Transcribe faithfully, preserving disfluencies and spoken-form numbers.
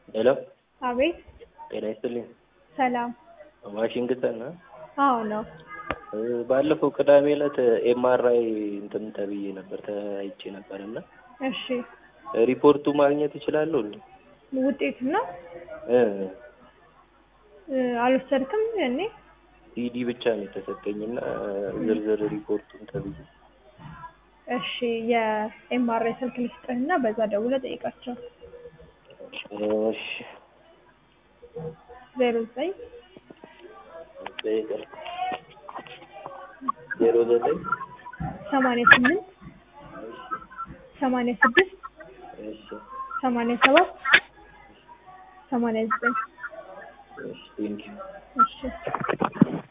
ሄሎ አቤት ጤና ይስጥልኝ። ሰላም። ዋሽንግተን ነው? አዎ ነው። ባለፈው ቅዳሜ ዕለት ኤምአርአይ እንትን ተብዬ ነበር ተይቼ ነበር እና እሺ ሪፖርቱ ማግኘት እችላለሁ እንዴ? ውጤት ነው እ አልወሰድክም? እኔ ሲዲ ብቻ ነው የተሰጠኝና ዝርዝር ሪፖርቱን ተብዬ። እሺ የኤምአርአይ ስልክ ልስጥህና በዛ ደውለህ ጠይቃቸው። እሺ ዜሮ ዘጠኝ ዜሮ ዘጠኝ ሰማንያ ስምንት ሰማንያ ስድስት እሺ ሰማንያ ሰባት ሰማንያ ዘጠኝ እሺ ቴንኪው። እሺ